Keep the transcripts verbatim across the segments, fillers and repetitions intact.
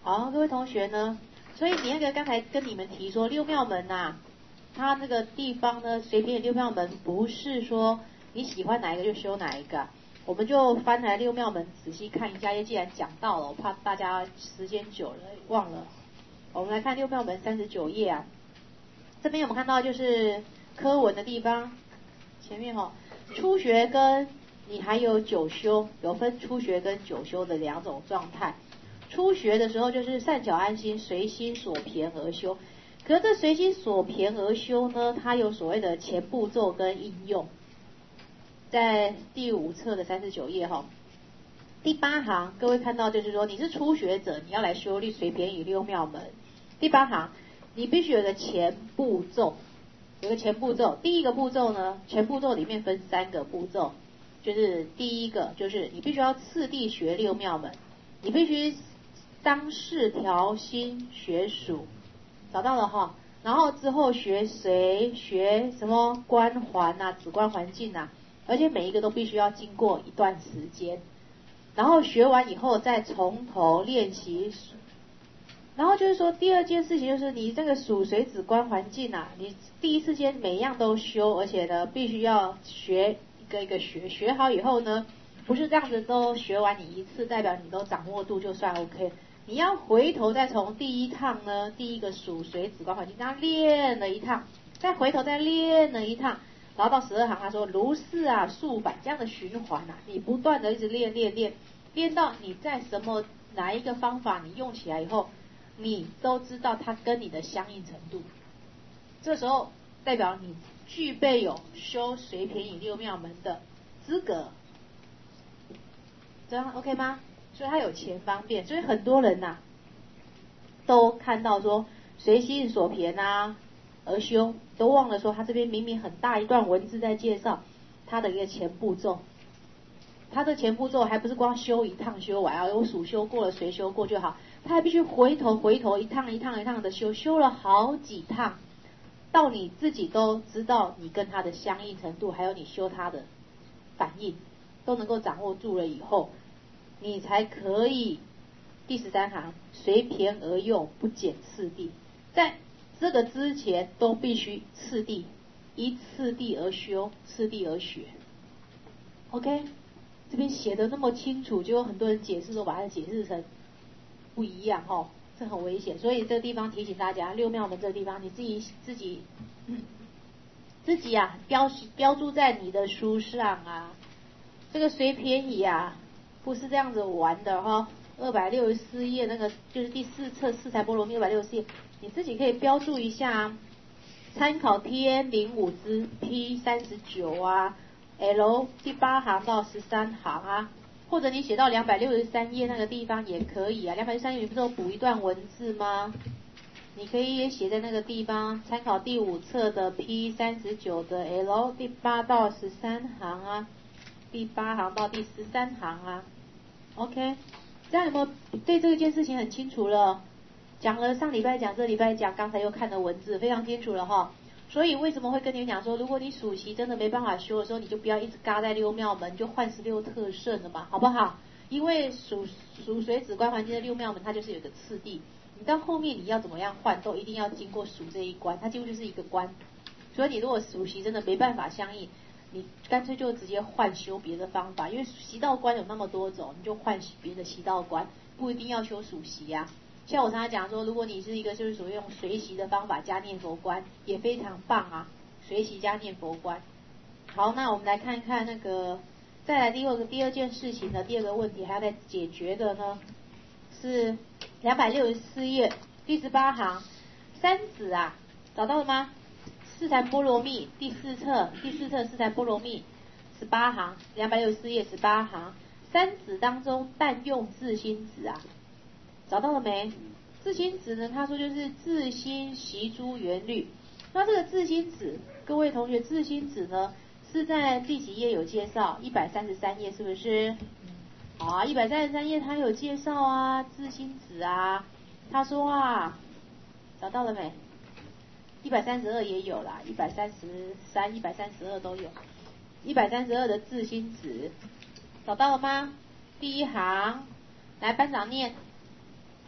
好，各位同学呢，所以你那个刚才跟你们提说六庙门呐、啊，它那个地方呢，随便六庙门不是说你喜欢哪一个就修哪一个、啊，我们就翻来六庙门仔细看一下，因为既然讲到了，我怕大家时间久了忘了。我们来看六庙门三十九页啊，这边我们看到就是科文的地方，前面哈、哦，初学跟你还有九修，有分初学跟九修的两种状态。初学的时候就是善巧安心，随心所骈而修。可是这随心所骈而修呢，它有所谓的前步骤跟应用，在第五册的三十九页哈，第八行，各位看到就是说你是初学者，你要来修律随便与六妙门。第八行，你必须有个前步骤，有个前步骤。第一个步骤呢，前步骤里面分三个步骤，就是第一个就是你必须要次第学六妙门，你必须当世调心学数，找到了哈。然后之后学随学什么观环啊、止观环境啊，而且每一个都必须要经过一段时间。然后学完以后再从头练习数。然后就是说第二件事情就是你这个数随止观环境啊，你第一次间每一样都修，而且呢必须要学一个一个学，学好以后呢，不是这样子都学完你一次代表你都掌握度就算 OK。你要回头再从第一趟呢，第一个数随止观环境这样练了一趟，再回头再练了一趟，然后到十二行他说如是啊数百这样的循环啊，你不断的一直练练练，练到你在什么哪一个方法你用起来以后，你都知道它跟你的相应程度，这时候代表你具备有修随便以六妙门的资格，这样 OK 吗？所以它有前方便，所以很多人呐、啊、都看到说随心所骈啊而修，都忘了说他这边明明很大一段文字在介绍他的一个前步骤，他的前步骤还不是光修一趟修完啊，有数修过了随修过就好，他还必须回头回头一趟一趟一趟的修，修了好几趟，到你自己都知道你跟他的相应程度，还有你修他的反应都能够掌握住了以后，你才可以第十三行随骈而用，不减次第。在这个之前都必须次第，依次第而修，次第而学。OK， 这边写的那么清楚，就有很多人解释都把它解释成不一样哦，这很危险。所以这个地方提醒大家，六妙门这个地方你自己自己、嗯、自己啊标标注在你的书上啊。这个随便以啊不是这样子玩的哈、哦，二百六十四页那个就是第四册四财波罗蜜二百六十四页，你自己可以标注一下、啊，参考 T N 零五之 P 三十九啊 ，L 第八行到十三行啊，或者你写到两百六十三页那个地方也可以啊。两百六十三页你不是有补一段文字吗？你可以也写在那个地方，参考第五册的 P 三十九的 L 第八到十三行啊。第八行到第十三行啊 ，OK， 这样有没有对这件事情很清楚了？讲了上礼拜讲，这礼拜讲，刚才又看了文字，非常清楚了哈。所以为什么会跟你们讲说，如果你属习真的没办法修的时候，你就不要一直嘎在六妙门，就换十六特胜了嘛，好不好？因为属属水止观环境的六妙门，它就是有个次第，你到后面你要怎么样换，都一定要经过属这一关，它几乎就是一个关。所以你如果属习真的没办法相应，你干脆就直接换修别的方法，因为习道观有那么多种，你就换别的习道观，不一定要修属习啊。像我常常讲说，如果你是一个就是属于用随习的方法加念佛观，也非常棒啊，随习加念佛观。好，那我们来看看那个，再来第二个第二件事情的第二个问题，还要再解决的呢，是两百六十四页第十八行，三子啊，找到了吗？四禅波罗蜜第四册，第四册四禅波罗蜜十八行，两百六十四页十八行，三子当中但用自心子啊，找到了没？自心子呢，他说就是自心习诸缘律。那这个自心子，各位同学，自心子呢是在第几页有介绍？一百三十三页是不是？好啊，一百三十三页他有介绍啊，自心子啊，他说啊，找到了没？一百三十二也有啦，一百三十三、一百三十二都有。一百三十二的自心子找到了吗？第一行，来班长念。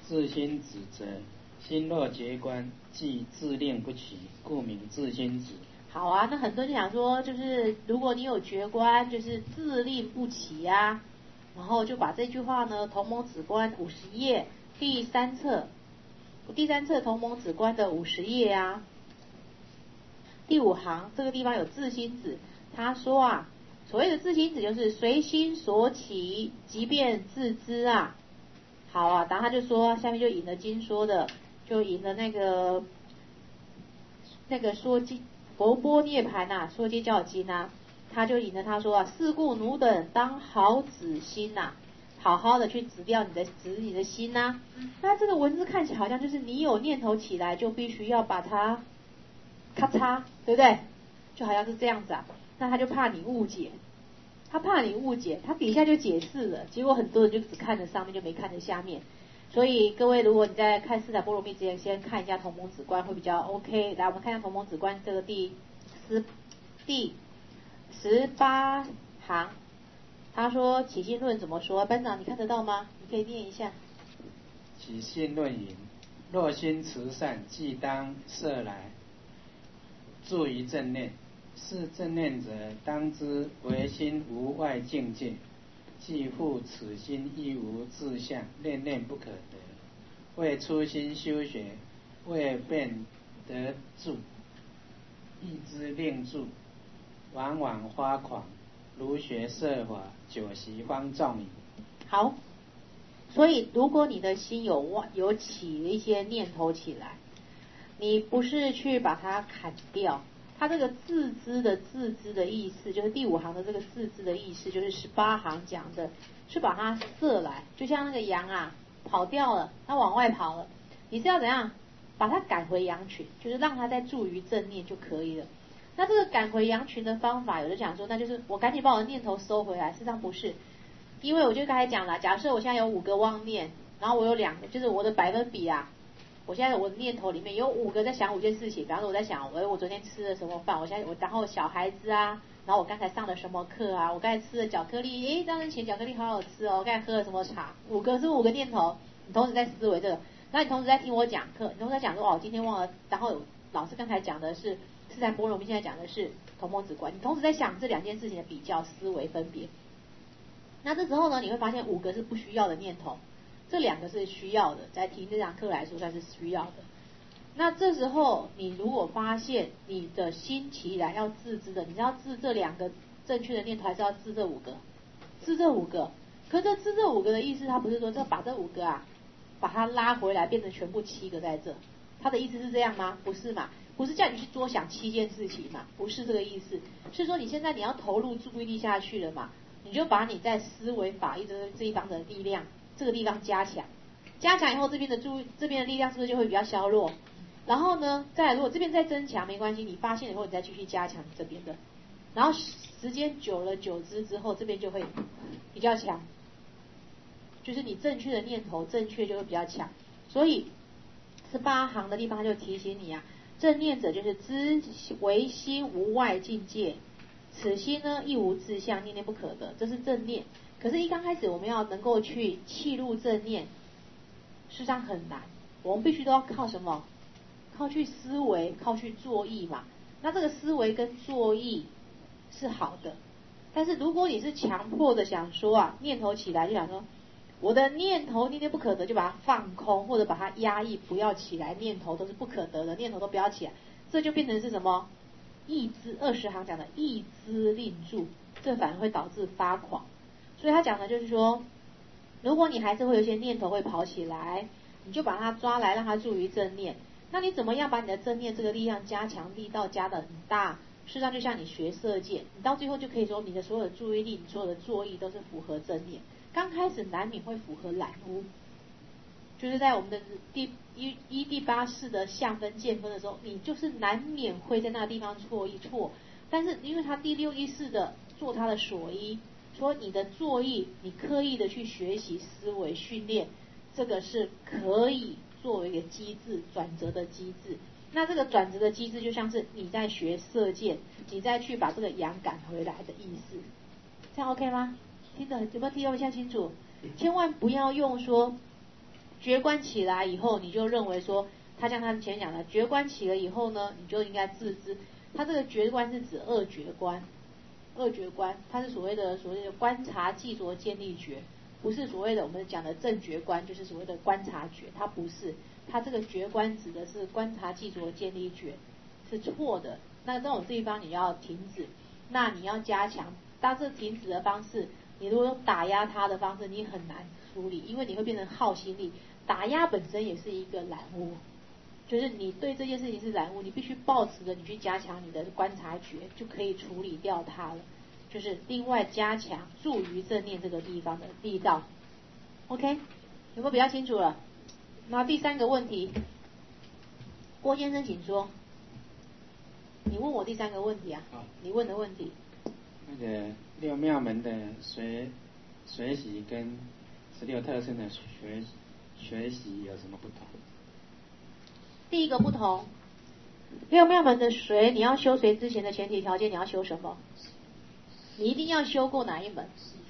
自心止则，心若绝观，即自令不齐，故名自心止。 好啊，那很多人想说，就是如果你有觉观，就是自令不齐啊，然后就把这句话呢，同盟止观五十页第三册，第三册同盟止观的五十页啊，第五行这个地方有自心止，他说啊，所谓的自心止就是随心所起，即便自知啊。好啊，然后他就说，下面就引了经说的，就引了那个那个说经佛波涅盘呐、啊，说经教经啊，他就引了他说啊，是故奴等当好止心呐、啊，好好的去止掉你的止你的心呐、啊。那这个文字看起来好像就是你有念头起来，就必须要把它咔嚓，对不对？就好像是这样子啊。那他就怕你误解。他怕你误解，他底下就解释了，结果很多人就只看着上面，就没看着下面。所以各位，如果你在看四禅波罗蜜之前，先看一下同盟止观会比较 OK。来，我们看一下同盟止观这个第十第十八行，他说起心论怎么说？班长你看得到吗？你可以念一下。 起心论云：若心慈善，即当摄来，住于正念。是正念者，当知唯心无外境界，即复此心亦无志向，念念不可得。为初心修学，为便得住，意之令住，往往发狂，如学设法，久习方众矣。 好，所以如果你的心有有起一些念头起来，你不是去把它砍掉。它这个自知的自知的意思，就是第五行的这个自知的意思，就是十八行讲的，是把它摄来，就像那个羊啊跑掉了，它往外跑了，你是要怎样把它赶回羊群，就是让它再住于正念就可以了。那这个赶回羊群的方法，有的讲说，那就是我赶紧把我的念头收回来，事实上不是，因为我就刚才讲了，假设我现在有五个妄念，然后我有两个，就是我的百分比啊。我现在我的念头里面有五个在想五件事情，比方说我在想，哎，我昨天吃了什么饭？我现在我然后小孩子啊，然后我刚才上了什么课啊？我刚才吃了巧克力，哎，当然前巧克力好好吃哦。我刚才喝了什么茶？五个是五个念头，你同时在思维这个，然后你同时在听我讲课，你同时在讲说哦，今天忘了，然后老师刚才讲的是四禅波罗蜜，现在讲的是同盟止观，你同时在想这两件事情的比较思维分别。那这时候呢，你会发现五个是不需要的念头。这两个是需要的，在听这堂课来说算是需要的。那这时候你如果发现你的心起来要自知的，你是要自这两个正确的念头，还是要自这五个？自这五个。可这自这五个的意思，他不是说这把这五个啊，把它拉回来变成全部七个在这。他的意思是这样吗？不是嘛？不是叫你去多想七件事情嘛？不是这个意思。是说你现在你要投入注意力下去了嘛？你就把你在思维法义这这一方的力量。这个地方加强，加强以后这边的注意，这边的力量是不是就会比较削弱？然后呢，再来如果这边再增强没关系，你发现以后你再继续加强这边的，然后时间久了久之之后，这边就会比较强，就是你正确的念头正确就会比较强。所以十八行的地方就提醒你啊，正念者就是知唯心无外境界，此心呢亦无志向，念念不可得，这是正念。可是，一刚开始我们要能够去契入正念，事实上很难。我们必须都要靠什么？靠去思维，靠去作意嘛。那这个思维跟作意是好的，但是如果你是强迫的想说啊，念头起来就想说，我的念头念念不可得，就把它放空或者把它压抑，不要起来，念头都是不可得的，念头都不要起来，这就变成是什么？意知二十行讲的意知令住，这反而会导致发狂。所以他讲的就是说，如果你还是会有一些念头会跑起来，你就把它抓来，让它注于正念。那你怎么样把你的正念这个力量加强，力道加得很大？事实上就像你学射箭，你到最后就可以说你的所有的注意力，你所有的作意都是符合正念。刚开始难免会符合懒污，就是在我们的第一一第八式的下分见分的时候，你就是难免会在那个地方错一错。但是因为他第六意识的做他的所依。说你的作意，你刻意的去学习思维训练，这个是可以作为一个机制转折的机制。那这个转折的机制就像是你在学射箭，你再去把这个羊赶回来的意思。这样 OK 吗？听得有没有听得一下清楚？千万不要用说觉观起来以后，你就认为说，他像他前讲的，觉观起了以后呢，你就应该自知。他这个觉观是指二觉观，二觉观，它是所谓的所谓的观察、记着、建立觉，不是所谓的我们讲的正觉观，就是所谓的观察觉，它不是。它这个觉观指的是观察、记着、建立觉，是错的。那这种地方你要停止，那你要加强。当这停止的方式，你如果用打压它的方式，你很难处理，因为你会变成耗心力。打压本身也是一个染污，就是你对这件事情是染污，你必须抱持着你去加强你的观察觉，就可以处理掉它了。就是另外加强助于正念这个地方的力道。OK， 有没有比较清楚了？那第三个问题，郭先生请说。你问我第三个问题啊？ 好， 你问的问题。 那个六妙门的学学习跟十六特胜的学学习有什么不同？ 第一个不同，六妙门的随，你要修随之前的前提条件，你要修什么？你一定要修过哪一门？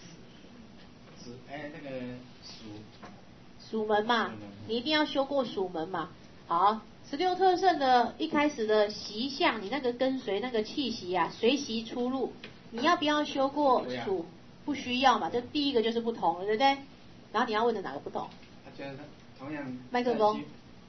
哎，那个属属门嘛，你一定要修过属门嘛。好，十六特胜的一开始的习相，你那个跟随那个气息啊，随习出入，你要不要修过属？不需要嘛，这第一个就是不同了，对不对？然后你要问的哪个不同？ 他觉得同样麦克风。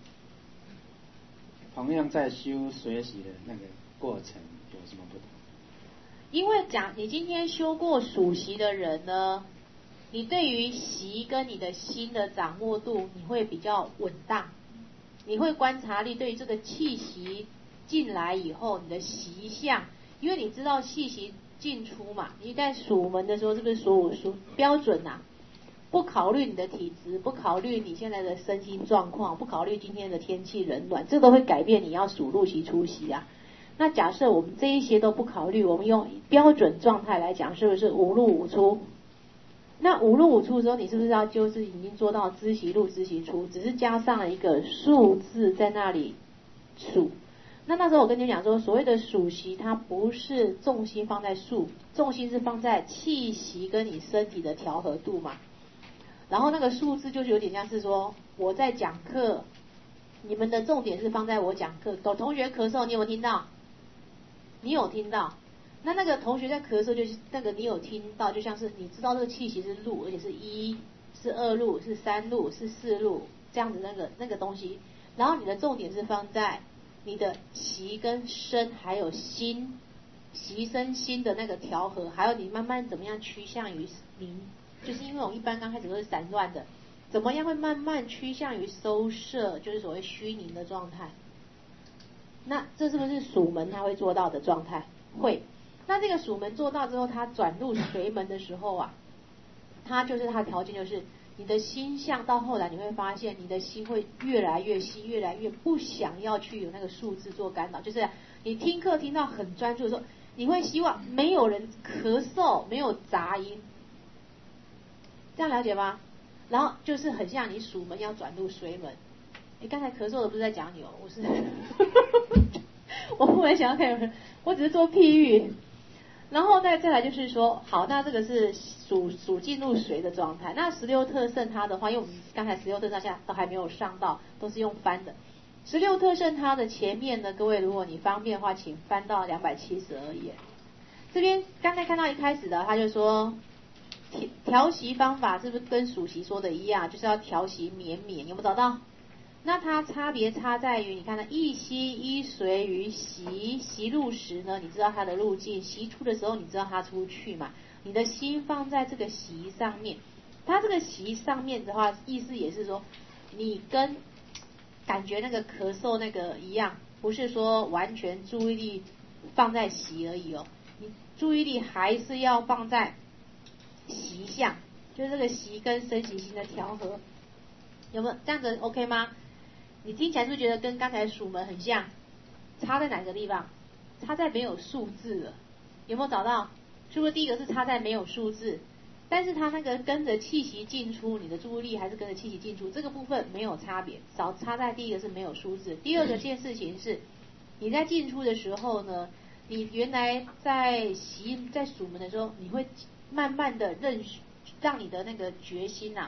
同样在修学习的那个过程有什么不同？ 因为讲你今天修过属习的人呢，你对于习跟你的心的掌握度，你会比较稳当，你会观察力对于这个气息进来以后，你的习相，因为你知道气息进出嘛，你在属门的时候是不是属属标准啊？不考虑你的体质，不考虑你现在的身心状况，不考虑今天的天气冷暖，这都会改变你要属入息出息啊。那假设我们这一些都不考虑，我们用标准状态来讲，是不是五入五出？那五入五出的时候，你是不是要就是已经做到知息入知息出，只是加上了一个数字在那里数？那那时候我跟你讲说，所谓的属息，它不是重心放在数，重心是放在气息跟你身体的调和度嘛。然后那个数字就是有点像是说我在讲课，你们的重点是放在我讲课。有同学咳嗽，你有没有听到？你有听到？那那个同学在咳嗽，就是那个你有听到，就像是你知道这个气息是入，而且是一，是二入，是三入，是四入这样子那个那个东西。然后你的重点是放在你的息跟身还有心，息身心的那个调和，还有你慢慢怎么样趋向于明。就是因为我们一般刚开始都是散乱的，怎么样会慢慢趋向于收摄，就是所谓虚凝的状态。那这是不是属门他会做到的状态？会。那这个属门做到之后，他转入随门的时候啊，他就是他的条件就是你的心相到后来你会发现，你的心会越来越细，越来越不想要去有那个数字做干扰。就是你听课听到很专注的时候，你会希望没有人咳嗽，没有杂音。这样了解吗？然后就是很像你属门要转入随门。你刚才咳嗽的不是在讲你哦，我是我不会想要看人，我只是做譬喻。然后再再来就是说，好，那这个是属属进入随的状态。那十六特胜它的话，因为我们刚才十六特胜现在都还没有上到，都是用翻的。十六特胜它的前面呢，各位如果你方便的话，请翻到两百七十二页。这边刚才看到一开始的，他就说。调息方法是不是跟属息说的一样，就是要调息绵绵，有没有找到？那它差别差在于，你看它一息一随于息，息入时呢，你知道它的路径；息出的时候，你知道它出去嘛？你的心放在这个息上面，它这个息上面的话，意思也是说，你跟感觉那个咳嗽那个一样，不是说完全注意力放在息而已哦，你注意力还是要放在习相，就是这个习跟身习心的调和，有没有这样子 OK 吗？你听起来是不是觉得跟刚才属门很像？差在哪个地方？差在没有数字了，有没有找到？是不是第一个是差在没有数字？但是它那个跟着气息进出，你的注意力还是跟着气息进出，这个部分没有差别，少差在第一个是没有数字。第二个件事情是，你在进出的时候呢，你原来在习在属门的时候，你会慢慢的认识，让你的那个决心啊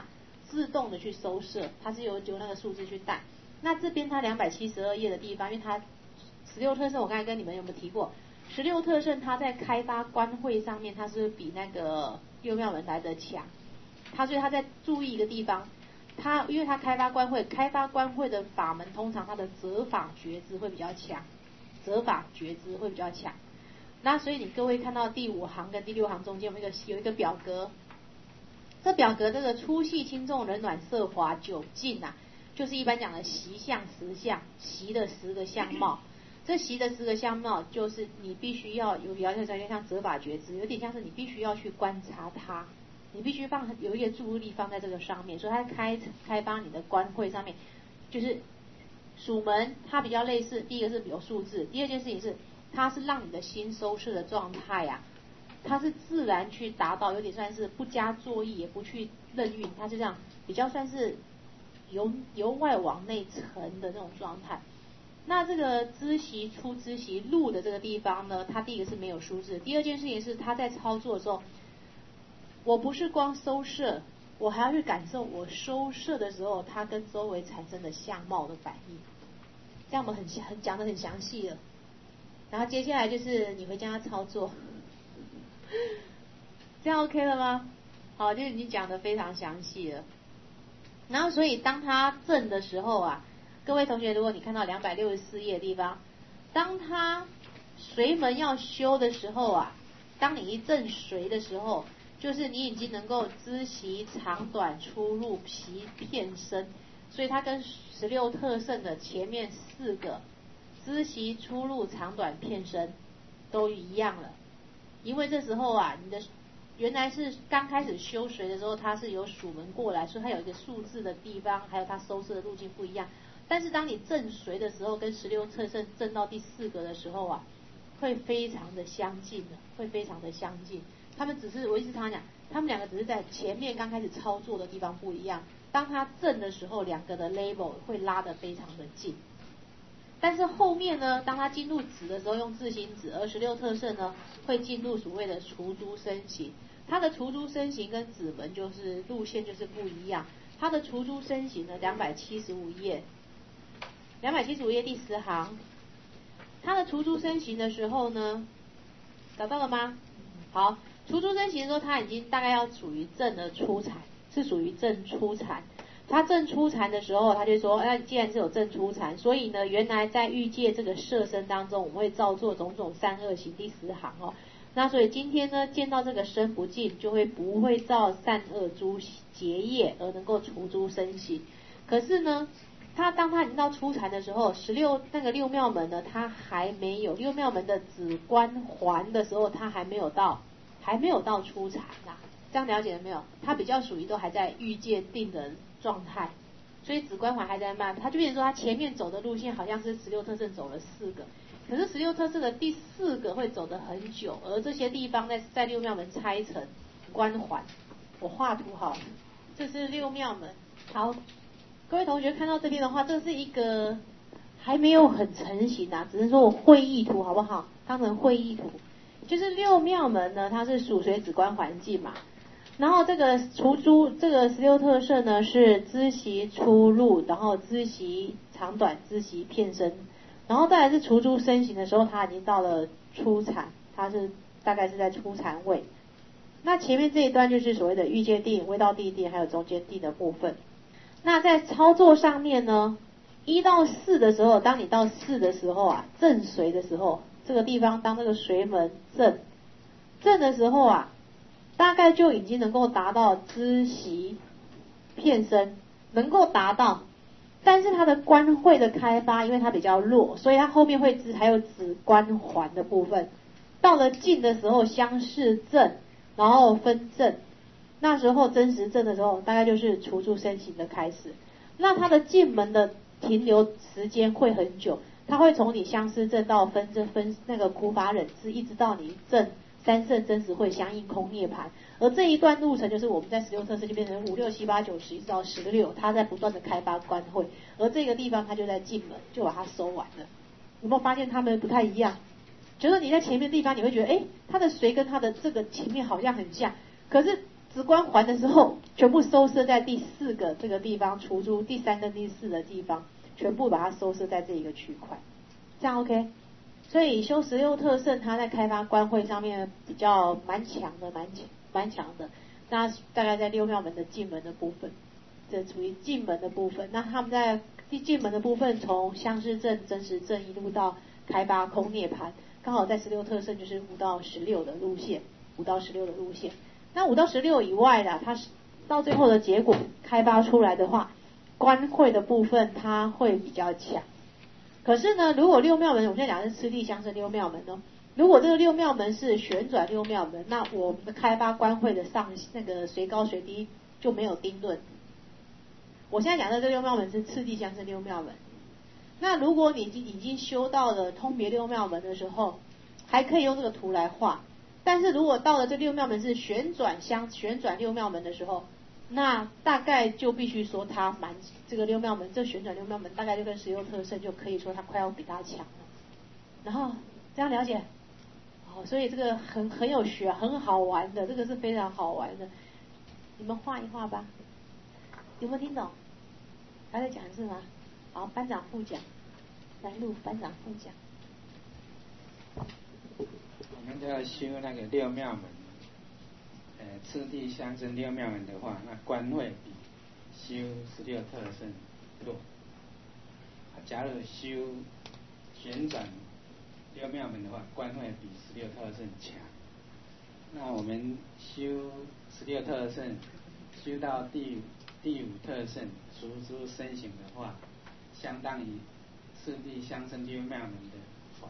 自动的去收摄，它是由由那个数字去带。那这边它两百七十二页的地方，因为它十六特圣，我刚才跟你们有没有提过？十六特圣它在开发官会上面，它是比那个六妙门来的强。它所以它在注意一个地方，它因为它开发官会，开发官会的法门通常它的责法觉知会比较强，责法觉知会比较强。那所以你各位看到第五行跟第六行中间有一个有一个表格，这表格这个粗细轻重冷暖色滑九境啊，就是一般讲的习相十相，习的十个相貌。这习的十个相貌就是你必须要有比较像像责法觉知，有点像是你必须要去观察它，你必须放有一些注意力放在这个上面，所以它开开发你的观会上面，就是属门它比较类似，第一个是有数字，第二件事情是它是让你的心收摄的状态啊，它是自然去达到，有点算是不加作意也不去任运，它是这样比较算是由由外往内沉的那种状态。那这个知习出知习入的这个地方呢，它第一个是没有数字，第二件事情是它在操作的时候，我不是光收摄，我还要去感受我收摄的时候它跟周围产生的相貌的反应，这样我们很很讲得很详细了。然后接下来就是你回家操作，这样 OK 了吗？好，就是你讲得非常详细了。然后所以当它正的时候啊，各位同学，如果你看到两百六十四页的地方，当它随门要修的时候啊，当你一正随的时候，就是你已经能够知习长短出入皮片身，所以它跟十六特圣的前面四个知习出入长短片身都一样了。因为这时候啊，你的原来是刚开始修随的时候，它是由属门过来，所以它有一个数字的地方，还有它收摄的路径不一样。但是当你正随的时候，跟十六特圣正到第四个的时候啊，会非常的相近的，会非常的相近。他们只是我一直常讲，他们两个只是在前面刚开始操作的地方不一样。当它正的时候，两个的 level 会拉得非常的近。但是后面呢，当它进入子的时候用自心子，而十六特圣呢会进入所谓的除诸身形。它的除诸身形跟子门就是路线就是不一样。它的除诸身形呢，两百七十五页。两百七十五页第十行，它的除诸身形的时候呢，找到了吗？好，除诸身形的时候，它已经大概要属于正的初禅，是属于正初禅。它正初禅的时候，他就说，哎，既然是有正初禅，所以呢，原来在欲界这个摄身当中，我们会造作种种善恶行，第十行哦。那所以今天呢，见到这个身不净，就会不会造善恶诸结业，而能够除诸身形。可是呢，他当他已经到初禅的时候，十六那个六妙门呢，他还没有六妙门的止观环的时候，他还没有到，还没有到初禅呐。这样了解了没有？他比较属于都还在欲界定的状态，所以止观环还在慢，他就变成说他前面走的路线好像是十六特圣走了四个，可是十六特圣的第四个会走得很久，而这些地方在在六妙门拆成观环。我画图好了，这是六妙门。好。各位同学看到这边的话，这是一个还没有很成型啊，只是说我会意图好不好？当成会意图，就是六妙门呢，它是属随止观环境嘛。然后这个除诸这个十六特圣呢是知习出入，然后知习长短，知习片身，然后再来是除诸身形的时候，它已经到了初禅，它是大概是在初禅位。那前面这一段就是所谓的欲界定、位道地定，还有中间定的部分。那在操作上面呢，一到四的时候，当你到四的时候啊，正随的时候，这个地方当这个随门正正的时候啊，大概就已经能够达到知习片身，能够达到，但是它的观会的开发，因为它比较弱，所以它后面会知还有止观环的部分。到了静的时候，相视正，然后分正。那时候真实正的时候，大概就是除诸身形的开始。那它的进门的停留时间会很久，它会从你相思正到分正分那个苦法忍知，一直到你正三圣真实会相应空涅槃。而这一段路程就是我们在十六特圣就变成五六七八九十一直到十六，它在不断的开发观会，而这个地方它就在进门就把它收完了。有没有发现它们不太一样？就是你在前面的地方你会觉得，哎，它的随跟它的这个前面好像很像，可是直观环的时候，全部收摄在第四个这个地方，除出第三跟第四的地方，全部把它收摄在这一个区块，这样 OK。所以修十六特胜，它在开发观会上面比较蛮强的，蛮强蛮强的。那大概在六妙门的进门的部分，这属于进门的部分。那他们在进门的部分，从相似正、真实正一路到开发空涅盘，刚好在十六特胜就是五到十六的路线，五到十六的路线。那五到十六以外的，它是到最后的结果开发出来的话，观会的部分它会比较强。可是呢，如果六妙门，我们现在讲的是次第相生六妙门哦。如果这个六妙门是旋转六妙门，那我们的开发观会的上那个随高随低就没有丁顿。我现在讲的这六妙门是次第相生六妙门。那如果你已经已经修到了通别六妙门的时候，还可以用这个图来画。但是如果到了这六妙门是旋转相旋转六妙门的时候，那大概就必须说它蛮这个六妙门，这旋转六妙门大概就跟十六特胜就可以说它快要比它强了。然后这样了解，哦，所以这个很很有学，很好玩的，这个是非常好玩的。你们画一画吧，有没有听懂？还在讲是吗？好，班长副讲，来录班长副讲。 我们就要修那个六妙门，呃，次第相生六妙门的话，那观会比修十六特胜弱。假如修旋转六妙门的话，观会比十六特胜强。那我们修十六特胜，修到第第五特胜除诸身形的话，相当于次第相生六妙门的环。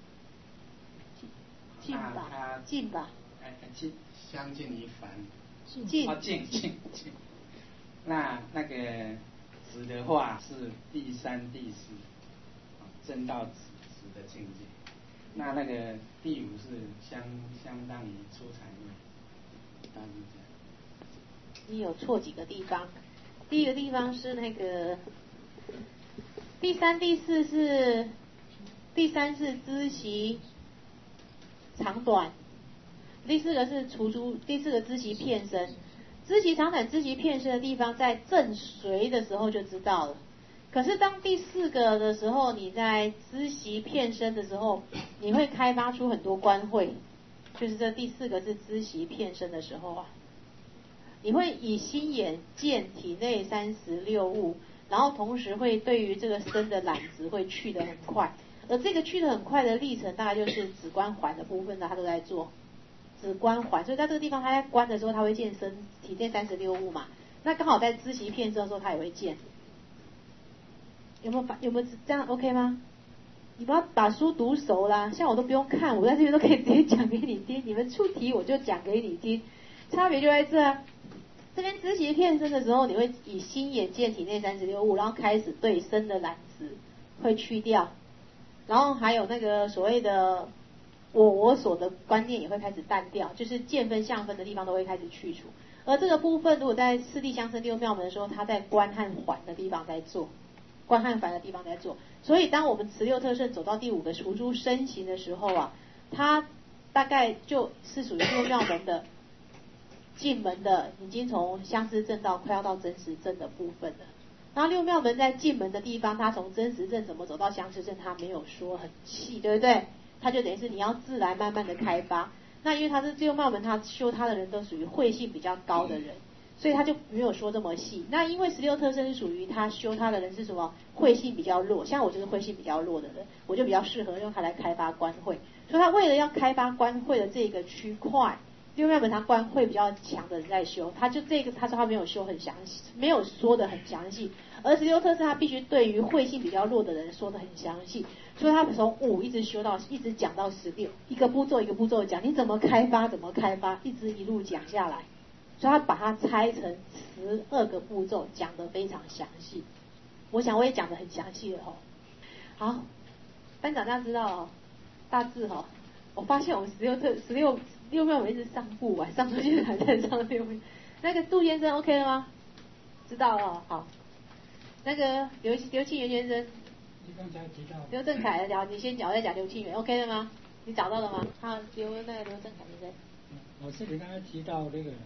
近吧，近吧， 哎，近相近于凡， 近哦，近近近。那那个子的话是第三、第四，正到子子的境界。那那个第五是相相当于出禅位，大致这样。 你有错几个地方？第一个地方是那个第三、第四是第三是知习长短，第四个是除诸，第四个知习片身。知习长短、知习片身的地方，在正随的时候就知道了。可是当第四个的时候，你在知习片身的时候，你会开发出很多观会，就是这第四个是知习片身的时候啊，你会以心眼见体内三十六物，然后同时会对于这个身的懒值会去得很快。而这个去得很快的历程，大概就是止观环的部分呢，他都在做止观环，所以在这个地方他在观的时候，他会见身体内三十六物嘛。那刚好在知习片身的时候，他也会见。有没有有没有这样 OK 吗？你不要把书读熟啦，像我都不用看，我在这边都可以直接讲给你听，你们出题我就讲给你听，差别就在这啊。这边知习片身的时候，你会以心眼见体内三十六物，然后开始对身的懒值会去掉。然后还有那个所谓的我我所的观念也会开始淡掉，就是见分相分的地方都会开始去除。而这个部分如果在次第相生六妙门的时候，它在观和环的地方在做，观和环的地方在做。所以当我们持六特胜走到第五个除诸身形的时候啊，它大概就是属于六妙门的进门的，已经从相思正到快要到真实正的部分了。然后六妙门在进门的地方，它从真实正怎么走到相思正，它没有说很细，对不对？它就等于是你要自然慢慢的开发。那因为它是六妙门，他修它的人都属于慧性比较高的人，所以他就没有说这么细。那因为十六特胜是属于他修他的人是什么？慧性比较弱，像我就是慧性比较弱的人，我就比较适合用它来开发观慧。所以他为了要开发观慧的这个区块，六妙门他观慧比较强的人在修，他就这个他说他没有修很详细，没有说的很详细。而十六特胜他必须对于慧性比较弱的人说的很详细，所以他从五一直修到一直讲到十六，一个步骤一个步骤讲，你怎么开发怎么开发，一直一路讲下来，所以他把它拆成十二个步骤，讲得非常详细。我想我也讲得很详细了哦。好，班长大家知道哦，大致哦，我发现我们十六特十六六妙门一直上不完，上周现在还在上六妙。那个杜先生 OK 了吗？知道了，好。那个刘刘庆元先生，刘正凯的，你先讲，我再讲刘庆元 ，OK 了吗？你找到了吗？好，刘那个刘正凯先生。 老师，你刚才提到那个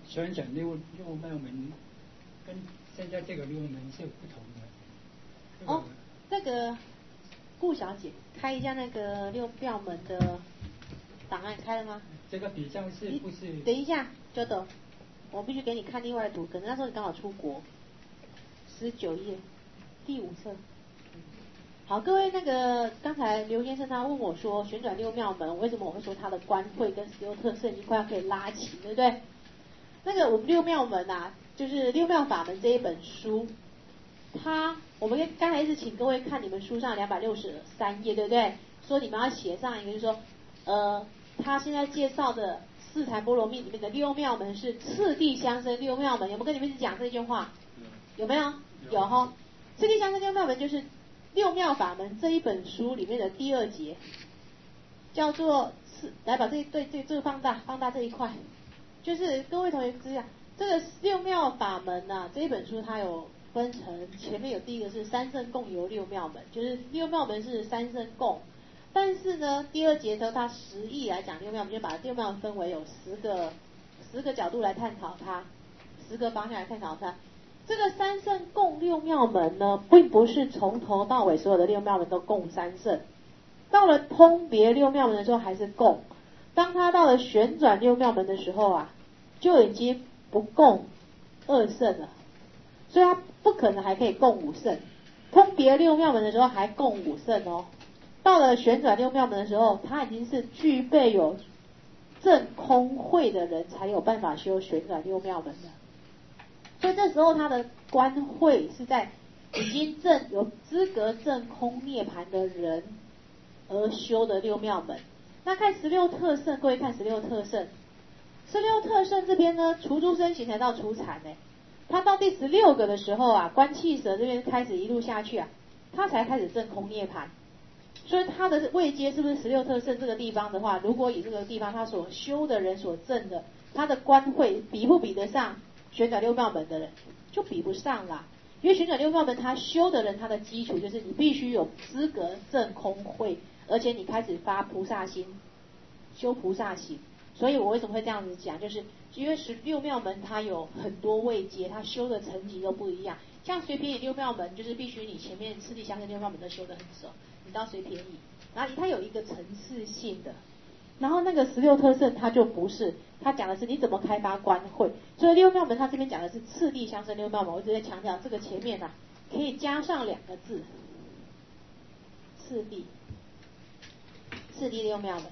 旋转六六妙门跟现在这个六门是不同的。这个、 哦，那个顾小姐开一下那个六妙门的档案，开了吗？ 这个比较是不是？ 等一下，就等，我必须给你看另外的图，可能那时候你刚好出国。十九页，第五册。好，各位，那个刚才刘先生他问我说，旋转六妙门，为什么我会说他的官会跟十六特色已经快要可以拉齐，对不对？那个我们六妙门啊，就是六妙法门这一本书，它我们刚才一直请各位看你们书上两百六十三页，对不对？说你们要写上一个，就是说，呃，他现在介绍的四禅波罗蜜里面的六妙门是次第相生六妙门，有没有跟你们一直讲这句话？有没有？有哈。次第相生六妙门就是六妙法门这一本书里面的第二节，叫做次。来把这对这这个放大，放大这一块，就是各位同学知道，这个六妙法门呐、啊，这一本书它有分成，前面有第一个是三圣共游六妙门，就是六妙门是三圣共。但是呢，第二节的时候，它实义来讲六妙门，就把六妙门分为有十个十个角度来探讨它，十个方向来探讨它。这个三圣共六妙门呢，并不是从头到尾所有的六妙门都共三圣，到了通别六妙门的时候还是共，当它到了旋转六妙门的时候啊，就已经不共二圣了，所以它不可能还可以共五圣。通别六妙门的时候还共五圣哦，到了旋转六妙门的时候，它已经是具备有证空慧的人才有办法修旋转六妙门的。所以这时候他的观慧是在已经证有资格证空涅槃的人而修的六妙门。那看十六特胜，各位看十六特胜，十六特胜这边呢，除诸身形才到除禅呢，他到第十六个的时候啊，观气舌这边开始一路下去啊，他才开始证空涅槃。所以他的位阶是不是十六特胜这个地方的话，如果以这个地方他所修的人所证的，他的观慧比不比得上旋转六妙门的人？就比不上啦，因为旋转六妙门他修的人，他的基础就是你必须有资格证空慧，而且你开始发菩萨心，修菩萨行。所以我为什么会这样子讲，就是因为十六妙门它有很多位阶，它修的层级都不一样。像随便以六妙门，就是必须你前面次第相生六妙门都修得很熟，你到随便以，然后它有一个层次性的。然后那个十六特胜它就不是，它讲的是你怎么开发观慧。所以六妙门它这边讲的是次第相生六妙门，我一直在强调这个前面啊可以加上两个字，次第，次第六妙门。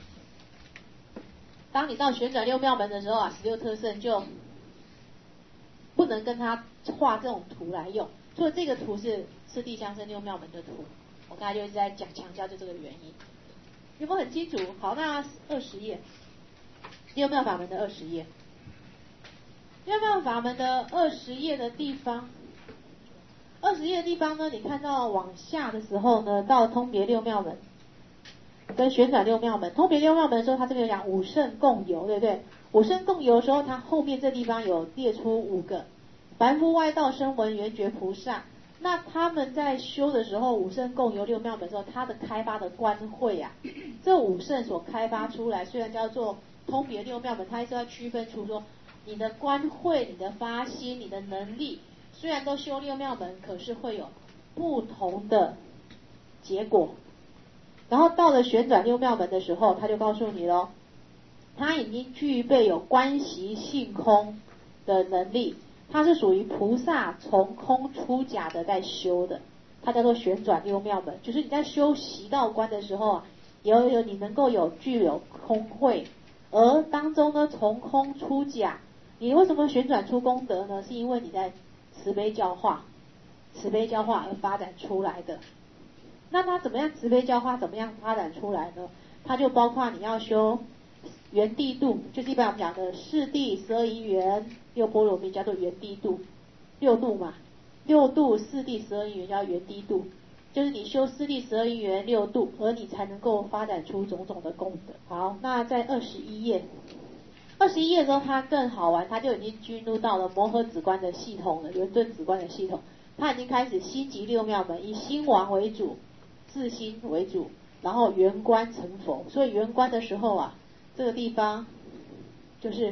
当你到旋转六妙门的时候啊，十六特胜就不能跟他画这种图来用，所以这个图是次第相生六妙门的图。我刚才就一直在讲强调就这个原因。有没有很清楚？好，那二十页，六妙法门的二十页，六妙法门的二十页的地方，二十页的地方呢，你看到往下的时候呢，到通别六妙门跟旋转六妙门。通别六妙门的时候，它这边有讲五圣共游，对不对？五圣共游的时候，它后面这地方有列出五个凡夫外道声闻缘觉菩萨。那他们在修的时候，五圣共游六妙门的时候，他的开发的观慧啊，这五圣所开发出来，虽然叫做通别六妙门，它一直要区分出说，你的观慧、你的发心、你的能力，虽然都修六妙门，可是会有不同的结果。然后到了旋转六妙门的时候，他就告诉你咯，他已经具备有观习性空的能力。它是属于菩萨从空出假的在修的，它叫做旋转六妙门。就是你在修习道观的时候啊，有有你能够有具有空慧，而当中呢从空出假，你为什么旋转出功德呢？是因为你在慈悲教化，慈悲教化而发展出来的。那它怎么样慈悲教化怎么样发展出来呢？它就包括你要修圆谛度，就是一般我们讲的四谛十二因缘六波罗蜜叫做圆谛度，六度嘛，六度四谛十二因缘叫圆谛度，就是你修四谛十二因缘六度，而你才能够发展出种种的功德。好，那在二十一页，二十一页的时候它更好玩，它就已经进入到了摩诃止观的系统了，圆顿止观的系统，它已经开始心即六妙门，以心王为主，自心为主，然后圆观成佛。所以圆观的时候啊，这个地方就是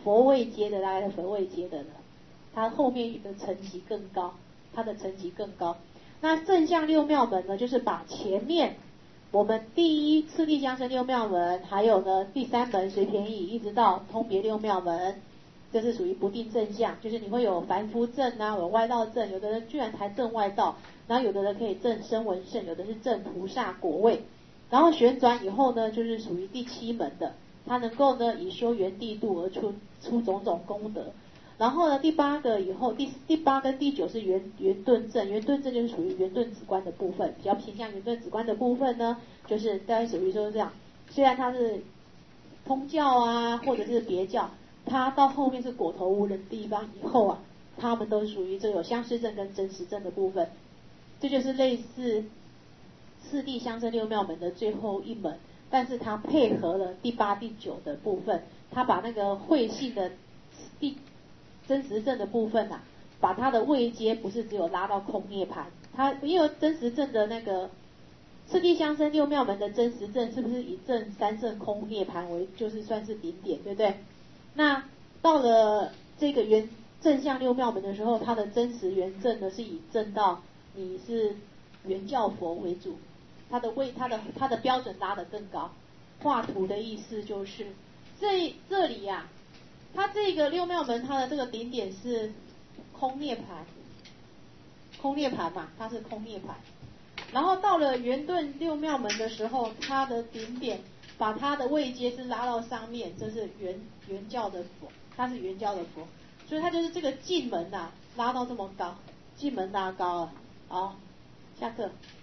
佛位阶的，大概是佛位阶的了，它后面的层级更高，它的层级更高。那正向六妙门呢，就是把前面我们第一次第相生六妙门，还有呢第三门随便倚，一直到通别六妙门，这是属于不定正向，就是你会有凡夫正啊，有外道正，有的人居然才正外道，然后有的人可以正声闻圣，有的是正菩萨果位，然后旋转以后呢，就是属于第七门的，它能够呢以修缘地度而出出种种功德。然后呢，第八个以后，第第八跟第九是圆圆顿正，圆顿正就是属于圆顿止观的部分，比较偏向圆顿止观的部分呢，就是大概属于说这样。虽然它是通教啊，或者是别教，它到后面是果头无人地方以后啊，他们都属于这个有相似正跟真实正的部分。这就是类似四谛相生六妙门的最后一门，但是它配合了第八、第九的部分，它把那个慧性的第真实正的部分啊，把它的位阶不是只有拉到空涅盘，它因为真实正的那个四谛相生六妙门的真实正是不是以正三圣空涅盘为就是算是顶点，对不对？那到了这个原正向六妙门的时候，它的真实原正呢是以正到你是原教佛为主，它的位它的它的标准拉得更高。画图的意思就是这这里呀、啊。它这个六妙门，它的这个顶点是空涅盘，空涅盘嘛，它是空涅盘。然后到了圆顿六妙门的时候，它的顶点把它的位阶是拉到上面，这是原原教的佛，它是原教的佛，所以它就是这个进门呐、啊，拉到这么高，进门拉高了。好，下课。